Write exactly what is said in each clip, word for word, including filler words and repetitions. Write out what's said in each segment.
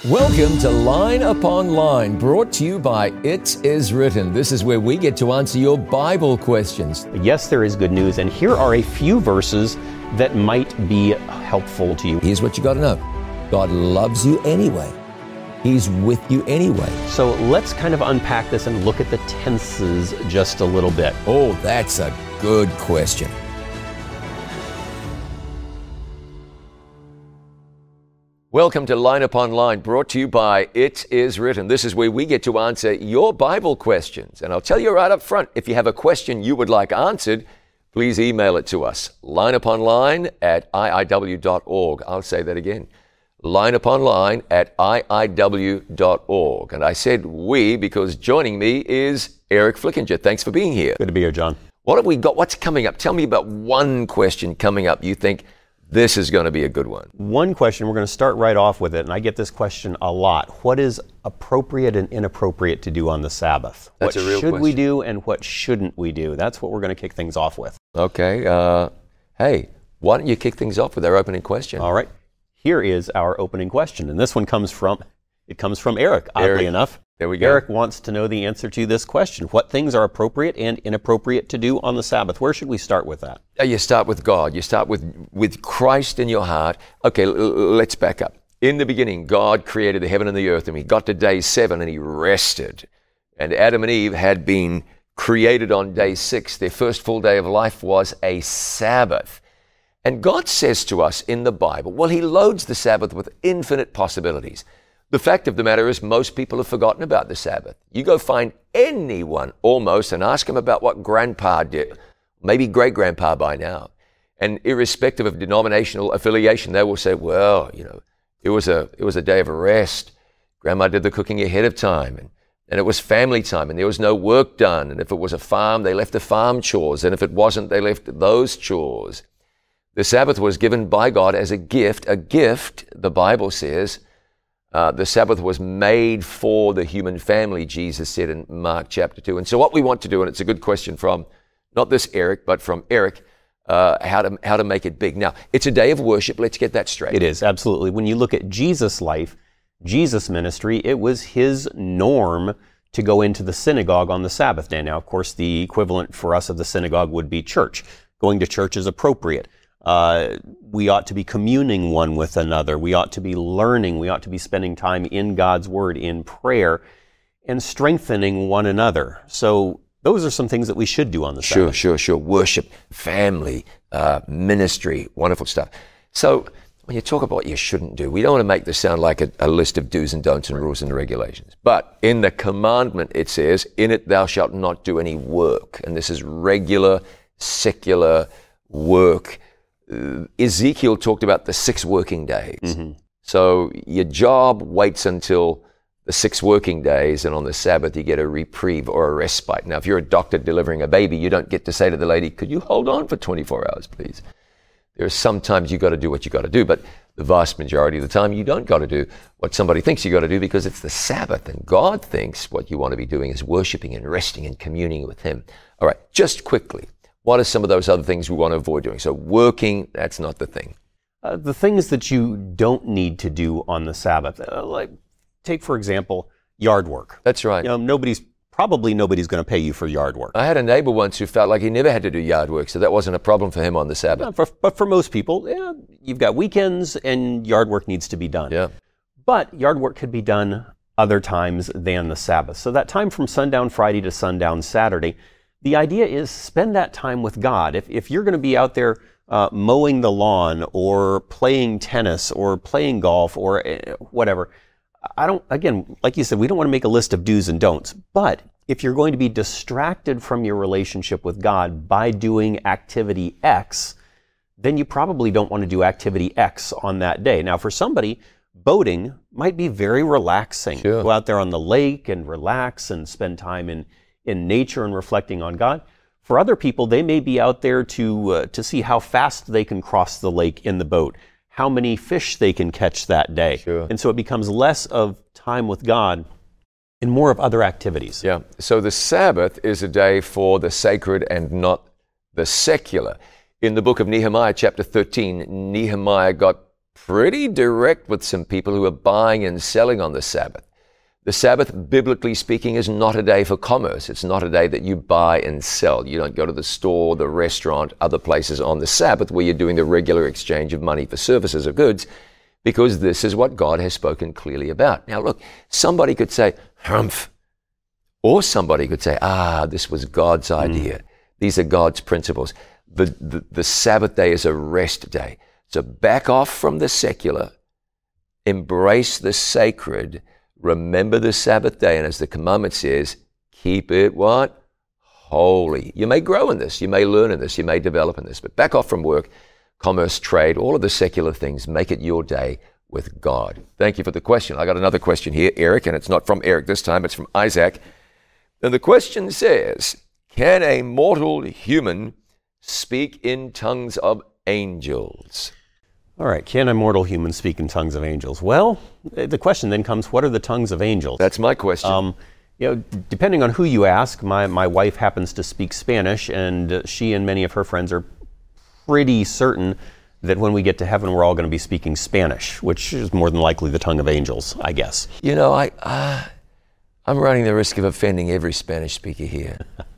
Welcome to Line Upon Line, brought to you by It Is Written. This is where we get to answer your Bible questions. Yes, there is good news, and here are a few verses that might be helpful to you. Here's what you got to know. God loves you anyway. He's with you anyway. So let's kind of unpack this and look at the tenses just a little bit. Oh, that's a good question. Welcome to Line Upon Line, brought to you by It Is Written. This is where we get to answer your Bible questions. And I'll tell you right up front, if you have a question you would like answered, please email it to us, lineuponline at I I W dot org. I'll say that again, lineuponline at I I W dot org. And I said we because joining me is Eric Flickinger. Thanks for being here. Good to be here, John. What have we got? What's coming up? Tell me about one question coming up you think this is going to be a good one. One question, we're going to start right off with it, and I get this question a lot. What is appropriate and inappropriate to do on the Sabbath? That's what a real should question. we do and what shouldn't we do? That's what we're going to kick things off with. Okay. Uh, hey, why don't you kick things off with our opening question? All right. Here is our opening question, and this one comes from, it comes from Eric, oddly Eric. enough. There we go. Eric wants to know the answer to this question. What things are appropriate and inappropriate to do on the Sabbath? Where should we start with that? Uh, You start with God. You start with, with Christ in your heart. Okay, l- l- let's back up. In the beginning, God created the heaven and the earth, and he got to day seven and he rested. And Adam and Eve had been created on day six. Their first full day of life was a Sabbath. And God says to us in the Bible, well, he loads the Sabbath with infinite possibilities. The fact of the matter is most people have forgotten about the Sabbath. You go find anyone almost and ask them about what grandpa did, maybe great-grandpa by now. And irrespective of denominational affiliation, they will say, well, you know, it was a it was a day of rest. Grandma did the cooking ahead of time, and, and it was family time, and there was no work done. And if it was a farm, they left the farm chores. And if it wasn't, they left those chores. The Sabbath was given by God as a gift. A gift, the Bible says, Uh, the Sabbath was made for the human family, Jesus said in Mark chapter two. And so what we want to do, and it's a good question from, not this Eric, but from Eric, uh, how to how to make it big. Now, it's a day of worship. Let's get that straight. It is, absolutely. When you look at Jesus' life, Jesus' ministry, it was his norm to go into the synagogue on the Sabbath day. Now, of course, the equivalent for us of the synagogue would be church. Going to church is appropriate. Uh, we ought to be communing one with another. We ought to be learning. We ought to be spending time in God's Word, in prayer, and strengthening one another. So those are some things that we should do on the Sure, Sabbath. sure, sure. Worship, family, uh, ministry, wonderful stuff. So when you talk about what you shouldn't do, we don't want to make this sound like a, a list of do's and don'ts and rules and regulations. But in the commandment, it says, in it thou shalt not do any work. And this is regular, secular work. Uh, Ezekiel talked about the six working days. Mm-hmm. So your job waits until the six working days, and on the Sabbath you get a reprieve or a respite. Now, if you're a doctor delivering a baby, you don't get to say to the lady, could you hold on for twenty-four hours, please? There are some times you got to do what you got to do, but the vast majority of the time you don't got to do what somebody thinks you got to do because it's the Sabbath, and God thinks what you want to be doing is worshiping and resting and communing with him. All right, just quickly, what are some of those other things we want to avoid doing? So working, that's not the thing. Uh, the things that you don't need to do on the Sabbath, uh, like take, for example, yard work. That's right. You know, nobody's, probably nobody's going to pay you for yard work. I had a neighbor once who felt like he never had to do yard work, so that wasn't a problem for him on the Sabbath. Uh, for, but for most people, yeah, you've got weekends and yard work needs to be done. Yeah. But yard work could be done other times than the Sabbath. So that time from sundown Friday to sundown Saturday, the idea is spend that time with God. If, if you're going to be out there uh, mowing the lawn or playing tennis or playing golf or uh, whatever, I don't, again, like you said, we don't want to make a list of do's and don'ts. But if you're going to be distracted from your relationship with God by doing activity X, then you probably don't want to do activity X on that day. Now, for somebody, boating might be very relaxing. Sure. Go out there on the lake and relax and spend time in in nature and reflecting on God. For other people, they may be out there to uh, to see how fast they can cross the lake in the boat, how many fish they can catch that day. Sure. And so it becomes less of time with God and more of other activities. Yeah. So the Sabbath is a day for the sacred and not the secular. In the book of Nehemiah, chapter thirteen, Nehemiah got pretty direct with some people who are buying and selling on the Sabbath. The Sabbath, biblically speaking, is not a day for commerce. It's not a day that you buy and sell. You don't go to the store, the restaurant, other places on the Sabbath where you're doing the regular exchange of money for services or goods, because this is what God has spoken clearly about. Now look, somebody could say, humph, or somebody could say, ah, this was God's idea. Mm. These are God's principles. The, the, the Sabbath day is a rest day. So back off from the secular, embrace the sacred, remember the Sabbath day, and as the commandment says, keep it what? Holy. You may grow in this, you may learn in this, you may develop in this, but back off from work, commerce, trade, all of the secular things. Make it your day with God. Thank you for the question. I got another question here, Eric, and it's not from Eric this time, it's from Isaac. And the question says, can a mortal human speak in tongues of angels? All right, can a mortal human speak in tongues of angels? Well, the question then comes, what are the tongues of angels? That's my question. Um, you know, depending on who you ask, my, my wife happens to speak Spanish, and uh, she and many of her friends are pretty certain that when we get to heaven, we're all going to be speaking Spanish, which is more than likely the tongue of angels, I guess. You know, I, uh, I'm running the risk of offending every Spanish speaker here.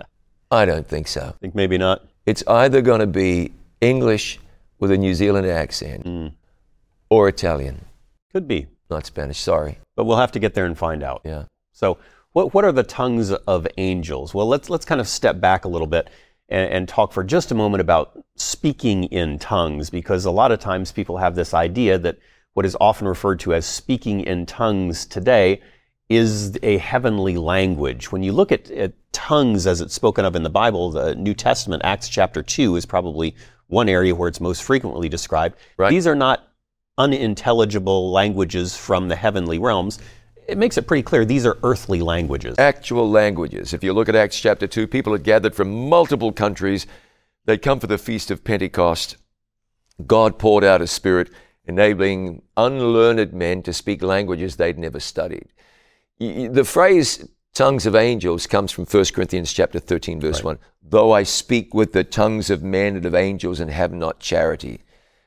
I don't think so. I think maybe not. It's either going to be English with a New Zealand accent, mm. or Italian. Could be. Not Spanish, sorry. But we'll have to get there and find out. Yeah. So what what are the tongues of angels? Well, let's let's kind of step back a little bit and, and talk for just a moment about speaking in tongues, because a lot of times people have this idea that what is often referred to as speaking in tongues today is a heavenly language. When you look at, at tongues as it's spoken of in the Bible, the New Testament, Acts chapter two is probably one area where it's most frequently described. Right. These are not unintelligible languages from the heavenly realms. It makes it pretty clear these are earthly languages. Actual languages. If you look at Acts chapter two, people had gathered from multiple countries. They'd come for the Feast of Pentecost. God poured out His Spirit, enabling unlearned men to speak languages they'd never studied. The phrase tongues of angels comes from First Corinthians chapter thirteen, verse right. one. Though I speak with the tongues of men and of angels and have not charity.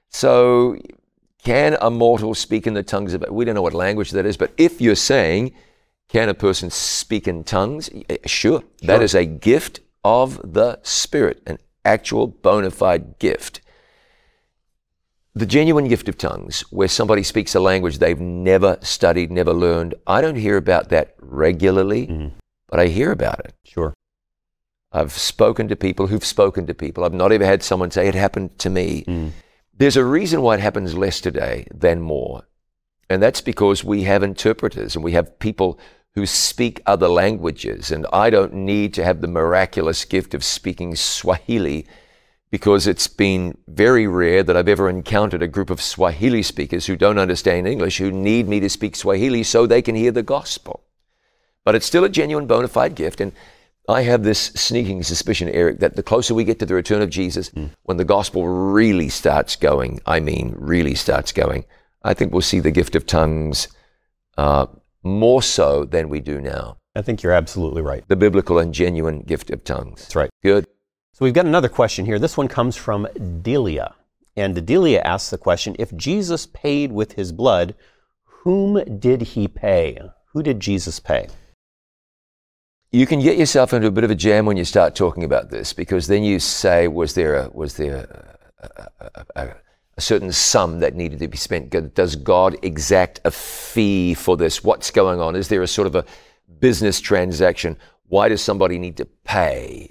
So can a mortal speak in the tongues of, we don't know what language that is, but if you're saying, can a person speak in tongues? Sure. sure. That is a gift of the Spirit, an actual bona fide gift. The genuine gift of tongues, where somebody speaks a language they've never studied, never learned, I don't hear about that regularly, mm. but I hear about it. Sure. I've spoken to people who've spoken to people. I've not ever had someone say it happened to me. Mm. There's a reason why it happens less today than more. And that's because we have interpreters and we have people who speak other languages. And I don't need to have the miraculous gift of speaking Swahili, because it's been very rare that I've ever encountered a group of Swahili speakers who don't understand English, who need me to speak Swahili so they can hear the gospel. But it's still a genuine bona fide gift. And I have this sneaking suspicion, Eric, that the closer we get to the return of Jesus, mm. when the gospel really starts going, I mean really starts going, I think we'll see the gift of tongues uh, more so than we do now. I think you're absolutely right. The biblical and genuine gift of tongues. That's right. Good. So we've got another question here. This one comes from Delia. And Delia asks the question, if Jesus paid with His blood, whom did He pay? Who did Jesus pay? You can get yourself into a bit of a jam when you start talking about this, because then you say, was there a, was there a, a, a, a certain sum that needed to be spent? Does God exact a fee for this? What's going on? Is there a sort of a business transaction? Why does somebody need to pay?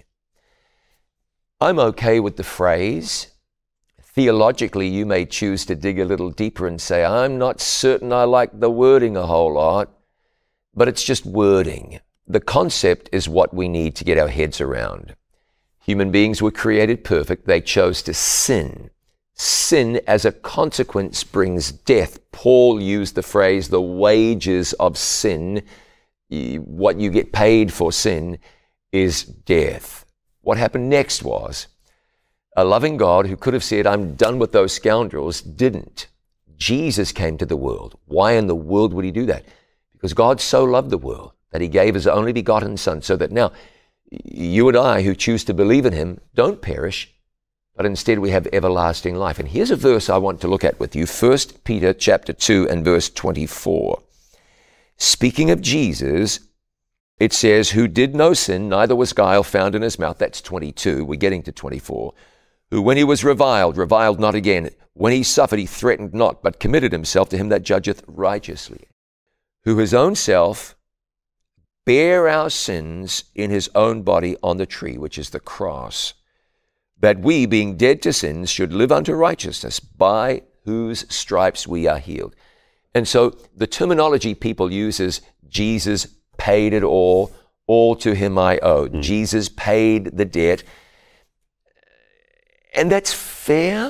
I'm okay with the phrase. Theologically, you may choose to dig a little deeper and say, I'm not certain I like the wording a whole lot, but it's just wording. The concept is what we need to get our heads around. Human beings were created perfect. They chose to sin. Sin as a consequence brings death. Paul used the phrase, the wages of sin, what you get paid for sin, is death. What happened next was a loving God who could have said, I'm done with those scoundrels, didn't. Jesus came to the world. Why in the world would He do that? Because God so loved the world that He gave His only begotten Son, so that now you and I who choose to believe in Him don't perish, but instead we have everlasting life. And here's a verse I want to look at with you, First Peter chapter two and verse twenty-four. Speaking of Jesus, it says, who did no sin, neither was guile found in his mouth. That's twenty-two. We're getting to twenty-four. Who when he was reviled, reviled not again. When he suffered, he threatened not, but committed himself to him that judgeth righteously. Who his own self bare our sins in his own body on the tree, which is the cross, that we, being dead to sins, should live unto righteousness, by whose stripes we are healed. And so the terminology people use is Jesus paid it all, all to him I owe. Mm. Jesus paid the debt. And that's fair,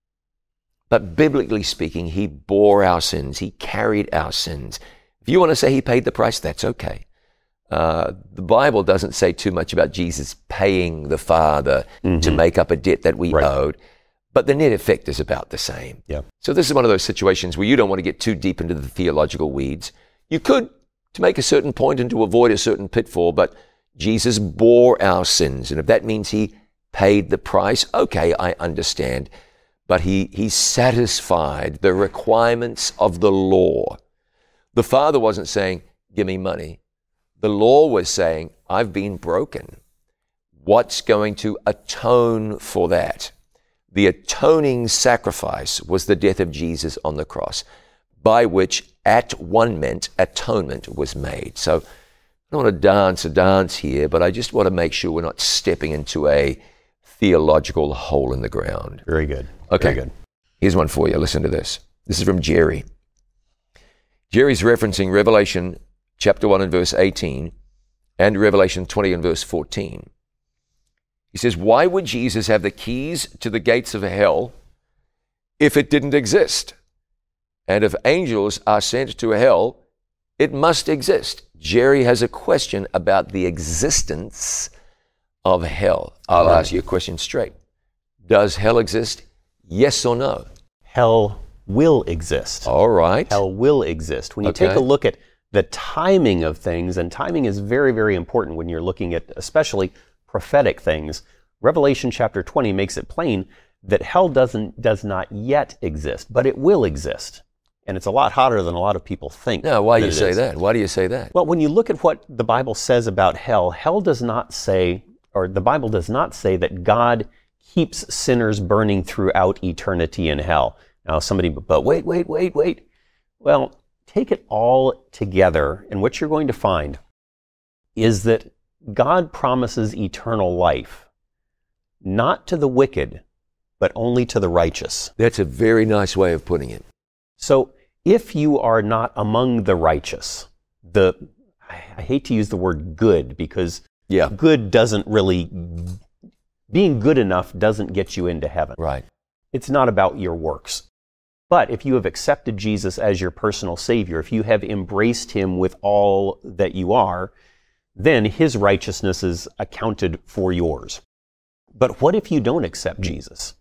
but biblically speaking, he bore our sins. He carried our sins. If you want to say he paid the price, that's okay. Uh, the Bible doesn't say too much about Jesus paying the Father mm-hmm. to make up a debt that we right. owed, but the net effect is about the same. Yeah. So this is one of those situations where you don't want to get too deep into the theological weeds. You could to make a certain point and to avoid a certain pitfall, but Jesus bore our sins, and if that means he paid the price, okay, I understand, but he, he satisfied the requirements of the law. The Father wasn't saying, give me money. The law was saying, I've been broken. What's going to atone for that? The atoning sacrifice was the death of Jesus on the cross, by which at one meant atonement was made. So I don't want to dance a dance here, but I just want to make sure we're not stepping into a theological hole in the ground. Very good. Okay. Very good. Here's one for you. Listen to this. This is from Jerry. Jerry's referencing Revelation chapter one and verse eighteen and Revelation twenty and verse fourteen. He says, why would Jesus have the keys to the gates of hell if it didn't exist? And if angels are sent to hell, it must exist. Jerry has a question about the existence of hell. I'll right. ask you a question straight. Does hell exist? Yes or no? Hell will exist. All right. Hell will exist. When you Okay. take a look at the timing of things, and timing is very, very important when you're looking at especially prophetic things, Revelation chapter twenty makes it plain that hell doesn't does not yet exist, but it will exist. And it's a lot hotter than a lot of people think. Now, why do that you it say is. that? Why do you say that? Well, when you look at what the Bible says about hell, hell does not say, or the Bible does not say that God keeps sinners burning throughout eternity in hell. Now, somebody, but wait, wait, wait, wait. Well, take it all together, and what you're going to find is that God promises eternal life, not to the wicked, but only to the righteous. That's a very nice way of putting it. So if you are not among the righteous, the I hate to use the word good, because Yeah. good doesn't really, being good enough doesn't get you into heaven. Right. It's not about your works. But if you have accepted Jesus as your personal Savior, if you have embraced Him with all that you are, then His righteousness is accounted for yours. But what if you don't accept Jesus?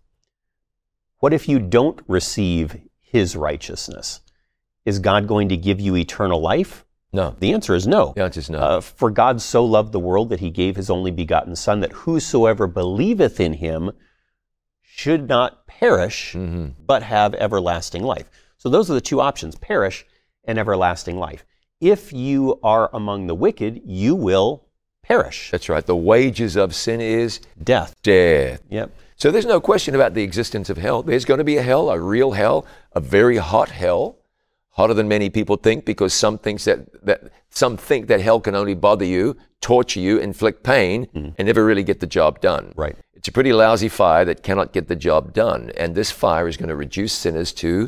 What if you don't receive His righteousness? Is God going to give you eternal life? No. The answer is no. The answer is no. Uh, for God so loved the world that He gave His only begotten Son, that whosoever believeth in Him should not perish, mm-hmm. but have everlasting life. So those are the two options, perish and everlasting life. If you are among the wicked, you will perish. That's right. The wages of sin is Death. death. Yep. So there's no question about the existence of hell. There's going to be a hell, a real hell, a very hot hell, hotter than many people think, because some thinks that, that some think that hell can only bother you, torture you, inflict pain, mm. and never really get the job done. Right. It's a pretty lousy fire that cannot get the job done. And this fire is going to reduce sinners to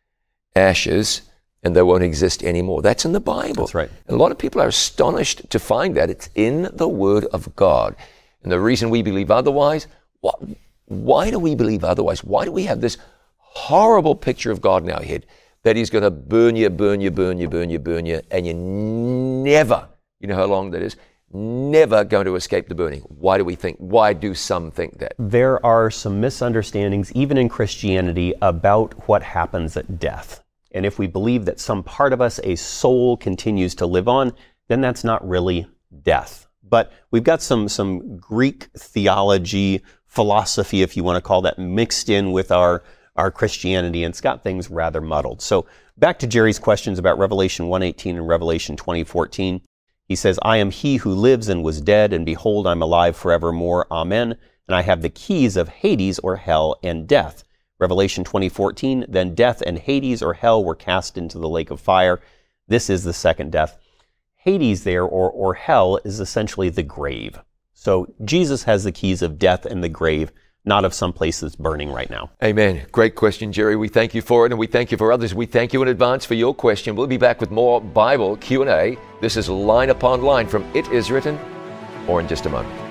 ashes, and they won't exist anymore. That's in the Bible. That's right. And a lot of people are astonished to find that. It's in the Word of God. And the reason we believe otherwise, what, why do we believe otherwise? Why do we have this horrible picture of God in our head that He's going to burn you, burn you, burn you, burn you, burn you, and you're never, you know how long that is, never going to escape the burning? Why do we think, why do some think that? There are some misunderstandings, even in Christianity, about what happens at death. And if we believe that some part of us, a soul, continues to live on, then that's not really death. But we've got some, some Greek theology philosophy, if you want to call that, mixed in with our, our Christianity, and it's got things rather muddled. So back to Jerry's questions about Revelation one eighteen and Revelation twenty fourteen. He says, I am he who lives and was dead, and behold, I'm alive forevermore. Amen. And I have the keys of Hades, or hell, and death. Revelation twenty fourteen, then death and Hades, or hell, were cast into the lake of fire. This is the second death. Hades there, or, or hell, is essentially the grave. So Jesus has the keys of death and the grave, not of some place that's burning right now. Amen. Great question, Jerry. We thank you for it, and we thank you for others. We thank you in advance for your question. We'll be back with more Bible Q and A. This is Line Upon Line from It Is Written, more in just a moment.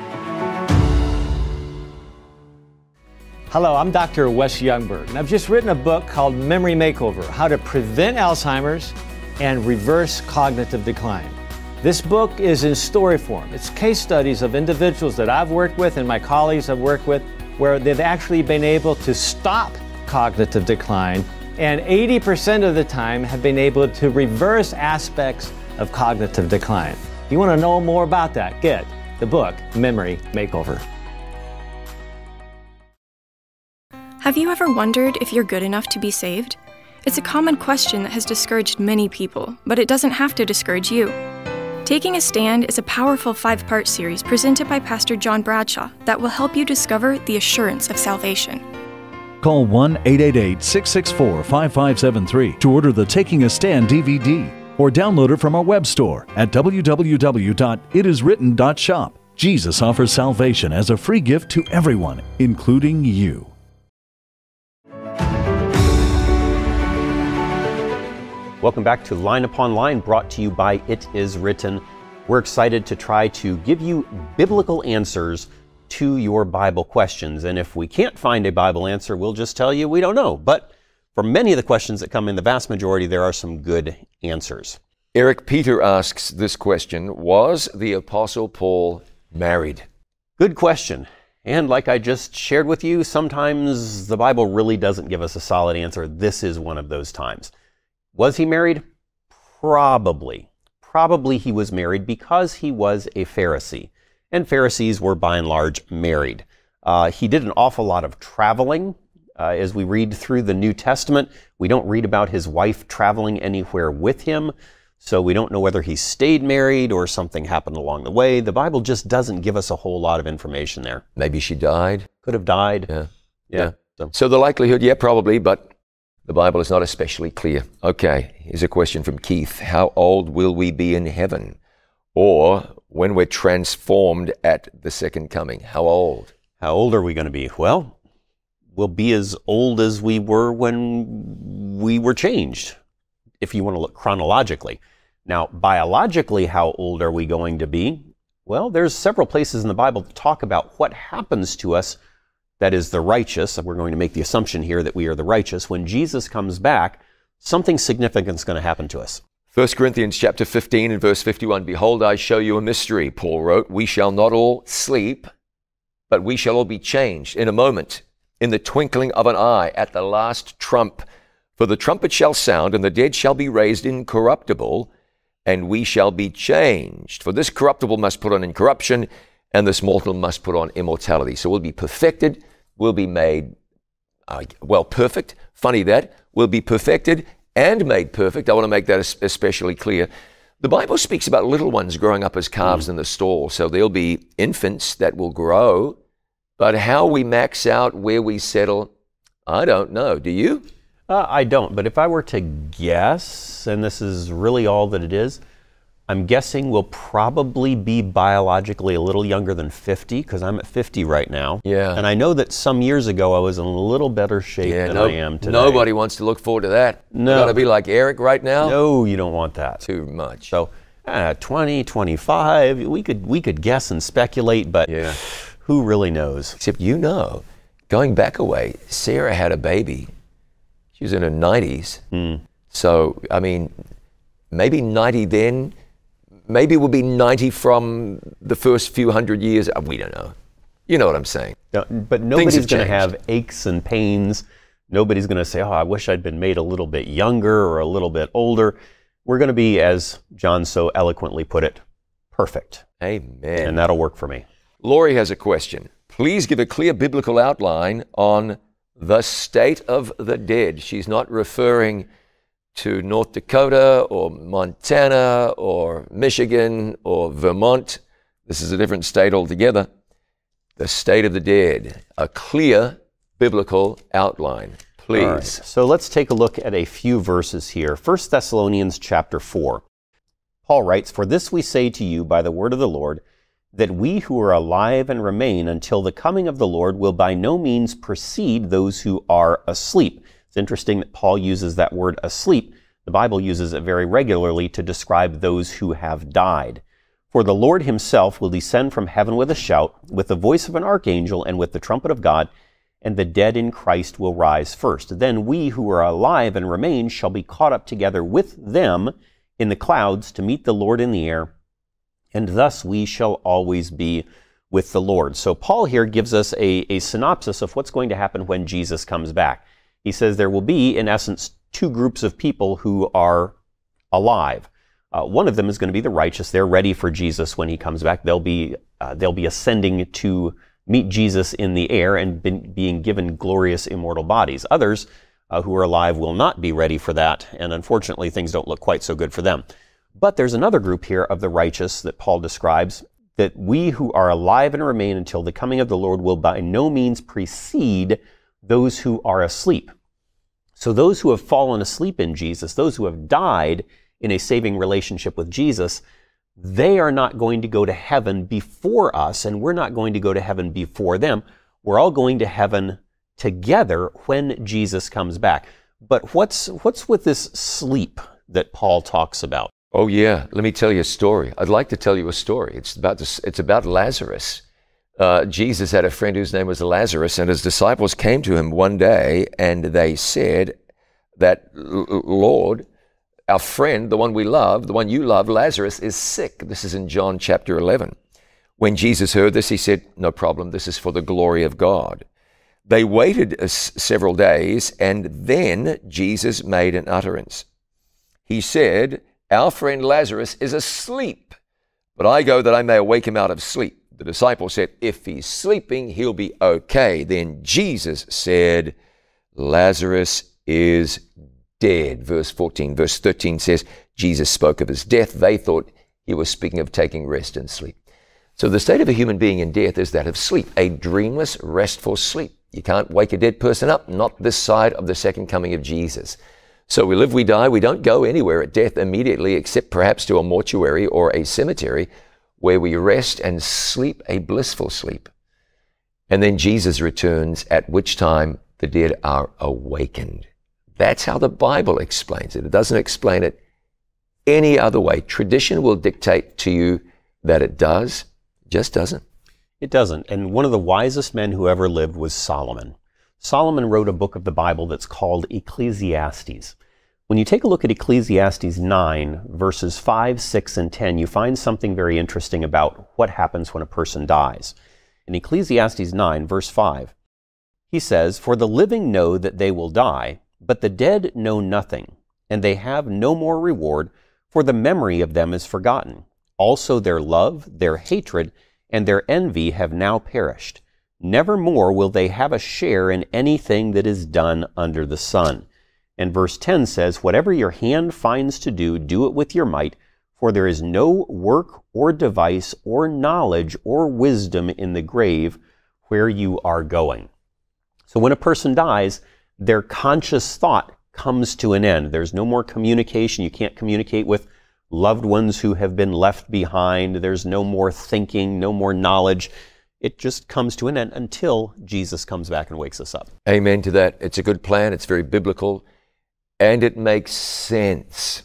Hello, I'm Doctor Wes Youngberg, and I've just written a book called Memory Makeover, How to Prevent Alzheimer's and Reverse Cognitive Decline. This book is in story form. It's case studies of individuals that I've worked with and my colleagues have worked with where they've actually been able to stop cognitive decline, and eighty percent of the time have been able to reverse aspects of cognitive decline. If you want to know more about that, get the book, Memory Makeover. Have you ever wondered if you're good enough to be saved? It's a common question that has discouraged many people, but it doesn't have to discourage you. Taking a Stand is a powerful five-part series presented by Pastor John Bradshaw that will help you discover the assurance of salvation. Call one eight eight eight, six six four, five five seven three to order the Taking a Stand D V D or download it from our web store at w w w dot it is written dot shop. Jesus offers salvation as a free gift to everyone, including you. Welcome back to Line Upon Line, brought to you by It Is Written. We're excited to try to give you biblical answers to your Bible questions. And if we can't find a Bible answer, we'll just tell you we don't know. But for many of the questions that come in, the vast majority, there are some good answers. Eric Peter asks this question, was the Apostle Paul married? Good question. And like I just shared with you, sometimes the Bible really doesn't give us a solid answer. This is one of those times. Was he married? Probably. Probably he was married because he was a Pharisee. And Pharisees were by and large married. Uh, he did an awful lot of traveling. Uh, as we read through the New Testament, we don't read about his wife traveling anywhere with him. So we don't know whether he stayed married or something happened along the way. The Bible just doesn't give us a whole lot of information there. Maybe she died. Could have died. Yeah. Yeah. yeah. So. so the likelihood, yeah, probably, but the Bible is not especially clear. Okay, here's a question from Keith. How old will we be in heaven? Or when we're transformed at the second coming? How old? How old are we going to be? Well, we'll be as old as we were when we were changed, if you want to look chronologically. Now, biologically, how old are we going to be? Well, there's several places in the Bible that talk about what happens to us, that is the righteous. We're going to make the assumption here that we are the righteous. When Jesus comes back, something significant is going to happen to us. First Corinthians chapter fifteen and verse fifty-one, Behold, I show you a mystery, Paul wrote. We shall not all sleep, but we shall all be changed in a moment, in the twinkling of an eye, at the last trump. For the trumpet shall sound, and the dead shall be raised incorruptible, and we shall be changed. For this corruptible must put on incorruption, and this mortal must put on immortality. So we'll be perfected, we'll be made, uh, well, perfect. Funny that. We'll be perfected and made perfect. I want to make that especially clear. The Bible speaks about little ones growing up as calves mm. in the stall. So there'll be infants that will grow, but how we max out, where we settle, I don't know. Do you? Uh, I don't, but if I were to guess, and this is really all that it is, I'm guessing we'll probably be biologically a little younger than fifty, because I'm at fifty right now. Yeah. And I know that some years ago I was in a little better shape yeah, than no, I am today. Nobody wants to look forward to that. No. You got to be like Eric right now? No, you don't want that. Too much. So uh, twenty, twenty-five, we could we could guess and speculate, but yeah. who really knows? Except you know, going back a way, Sarah had a baby. She was in her nineties. Mm. So, I mean, maybe ninety then. Maybe we'll be ninety from the first few hundred years. We don't know. You know what I'm saying. No, but nobody's going to have aches and pains. Nobody's going to say, oh, I wish I'd been made a little bit younger or a little bit older. We're going to be, as John so eloquently put it, perfect. Amen. And that'll work for me. Lori has a question. please give a clear biblical outline on the state of the dead. She's not referring to North Dakota or Montana or Michigan or Vermont. This is a different state altogether. The state of the dead, a clear biblical outline, please. All right. So let's take a look at a few verses here. First Thessalonians chapter four. Paul writes, "For this we say to you by the word of the Lord, that we who are alive and remain until the coming of the Lord will by no means precede those who are asleep." It's interesting that Paul uses that word asleep. The Bible uses it very regularly to describe those who have died. "For the Lord himself will descend from heaven with a shout, with the voice of an archangel, and with the trumpet of God, and the dead in Christ will rise first. Then we who are alive and remain shall be caught up together with them in the clouds to meet the Lord in the air, and thus we shall always be with the Lord." So Paul here gives us a, a synopsis of what's going to happen when Jesus comes back. He says there will be, in essence, two groups of people who are alive. Uh, one of them is going to be the righteous. They're ready for Jesus when he comes back. They'll be uh, they'll be ascending to meet Jesus in the air and been, being given glorious immortal bodies. Others uh, who are alive will not be ready for that, and unfortunately things don't look quite so good for them. But there's another group here of the righteous that Paul describes, that we who are alive and remain until the coming of the Lord will by no means precede those who are asleep. So those who have fallen asleep in Jesus, those who have died in a saving relationship with Jesus, they are not going to go to heaven before us, and we're not going to go to heaven before them. We're all going to heaven together when Jesus comes back. But what's what's with this sleep that Paul talks about? Oh yeah, let me tell you a story. I'd like to tell you a story. It's about this, it's about Lazarus. Uh, Jesus had a friend whose name was Lazarus, and his disciples came to him one day, and they said that, "Lord, our friend, the one we love, the one you love, Lazarus, is sick." This is in John chapter eleven. When Jesus heard this, he said, "No problem, this is for the glory of God." They waited uh, several days, and then Jesus made an utterance. He said, "Our friend Lazarus is asleep, but I go that I may awake him out of sleep." The disciples said, "If he's sleeping, he'll be okay." Then Jesus said, "Lazarus is dead." Verse fourteen. Verse thirteen says, Jesus spoke of his death. They thought he was speaking of taking rest and sleep. So the state of a human being in death is that of sleep, a dreamless, restful sleep. You can't wake a dead person up, not this side of the second coming of Jesus. So we live, we die, we don't go anywhere at death immediately, except perhaps to a mortuary or a cemetery, where we rest and sleep a blissful sleep. And then Jesus returns, at which time the dead are awakened. That's how the Bible explains it. It doesn't explain it any other way. Tradition will dictate to you that it does, it just doesn't. It doesn't. And one of the wisest men who ever lived was Solomon. Solomon wrote a book of the Bible that's called Ecclesiastes. When you take a look at Ecclesiastes nine, verses five, six, and ten, you find something very interesting about what happens when a person dies. In Ecclesiastes nine, verse five, he says, "For the living know that they will die, but the dead know nothing, and they have no more reward, for the memory of them is forgotten. Also their love, their hatred, and their envy have now perished. Never more will they have a share in anything that is done under the sun." And verse ten says, "Whatever your hand finds to do, do it with your might, for there is no work or device or knowledge or wisdom in the grave where you are going." So when a person dies, their conscious thought comes to an end. There's no more communication. You can't communicate with loved ones who have been left behind. There's no more thinking, no more knowledge. It just comes to an end until Jesus comes back and wakes us up. Amen to that. It's a good plan. It's very biblical. And it makes sense.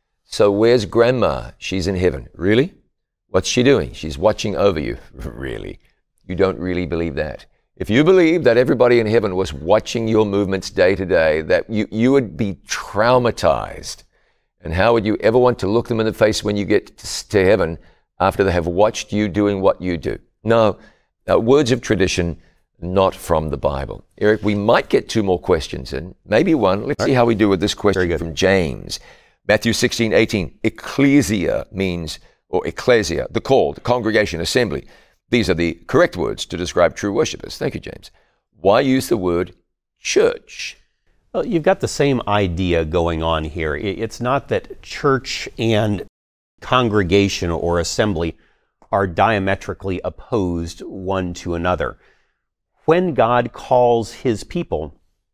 So where's grandma? She's in heaven. Really? What's she doing? She's watching over you. Really? You don't really believe that. If you believe that everybody in heaven was watching your movements day to day, that you, you would be traumatized. And how would you ever want to look them in the face when you get to heaven after they have watched you doing what you do? No, uh, words of tradition, not from the Bible. Eric, we might get two more questions in, maybe one. Let's see how we do with this question from James. Matthew sixteen, eighteen. Ecclesia means, or ecclesia, the called, congregation, assembly. These are the correct words to describe true worshipers. Thank you, James. Why use the word church? Well, you've got the same idea going on here. It's not that church and congregation or assembly are diametrically opposed one to another. When God calls his people,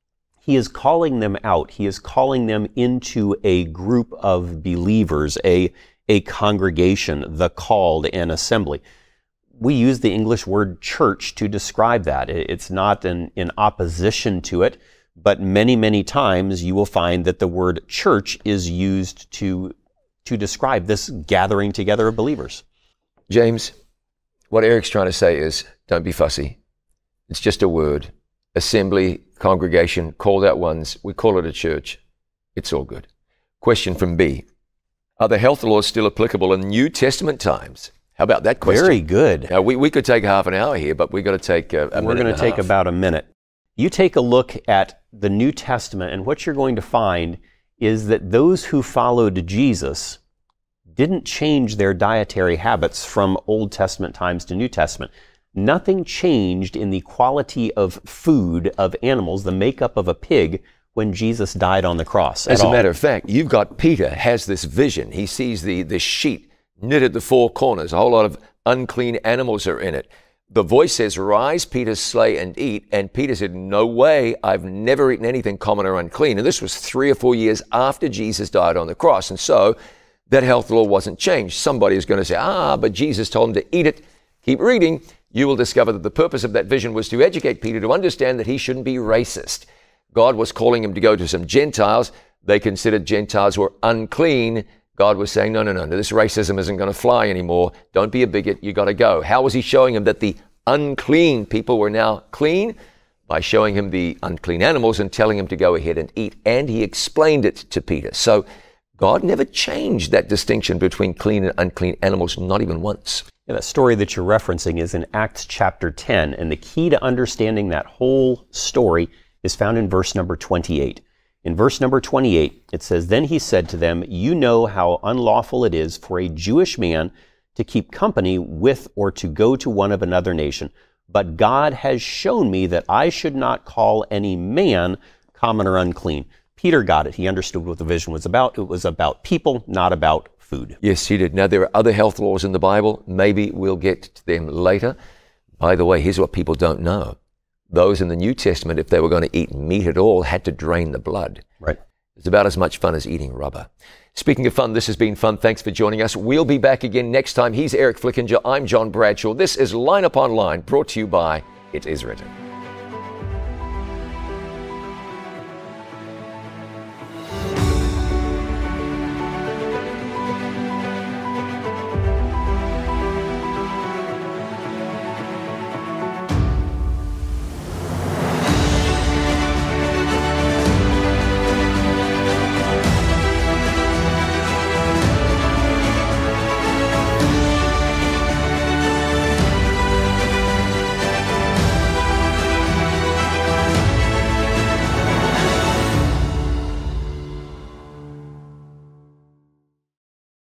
he is calling them out. He is calling them into a group of believers, a, a congregation, the called, an assembly. We use the English word church to describe that. It's not in, in opposition to it, but many, many times you will find that the word church is used to, to describe this gathering together of believers. James, what Eric's trying to say is, don't be fussy. It's just a word. Assembly, congregation, called out ones. We call it a church. It's all good. Question from B. Are the health laws still applicable in New Testament times? How about that question? Very good. Now, we, we could take half an hour here, but we've got to take a, a We're minute going to take half. about a minute. You take a look at the New Testament, and what you're going to find is that those who followed Jesus didn't change their dietary habits from Old Testament times to New Testament. Nothing changed in the quality of food of animals, the makeup of a pig, when Jesus died on the cross. As a all. matter of fact, you've got Peter has this vision. He sees the, the sheet knit at the four corners. A whole lot of unclean animals are in it. The voice says, rise, Peter, slay and eat. And Peter said, no way, I've never eaten anything common or unclean. And this was three or four years after Jesus died on the cross. And so that health law wasn't changed. Somebody is going to say, ah, but Jesus told him to eat it. Keep reading. You will discover that the purpose of that vision was to educate Peter to understand that he shouldn't be racist. God was calling him to go to some Gentiles. They considered Gentiles were unclean. God was saying, no, no, no, this racism isn't going to fly anymore. Don't be a bigot. You got to go. How was he showing him that the unclean people were now clean? By showing him the unclean animals and telling him to go ahead and eat. And he explained it to Peter. So God never changed that distinction between clean and unclean animals, not even once. Yeah, that story that you're referencing is in Acts chapter ten, and the key to understanding that whole story is found in verse number twenty-eight. In verse number twenty-eight, it says, then he said to them, you know how unlawful it is for a Jewish man to keep company with or to go to one of another nation, but God has shown me that I should not call any man common or unclean. Peter got it. He understood what the vision was about. It was about people, not about food. Yes, he did. Now, there are other health laws in the Bible. Maybe we'll get to them later. By the way, here's what people don't know. Those in the New Testament, if they were going to eat meat at all, had to drain the blood. Right. It's about as much fun as eating rubber. Speaking of fun, this has been fun. Thanks for joining us. We'll be back again next time. He's Eric Flickinger. I'm John Bradshaw. This is Line Upon Line, brought to you by It Is Written.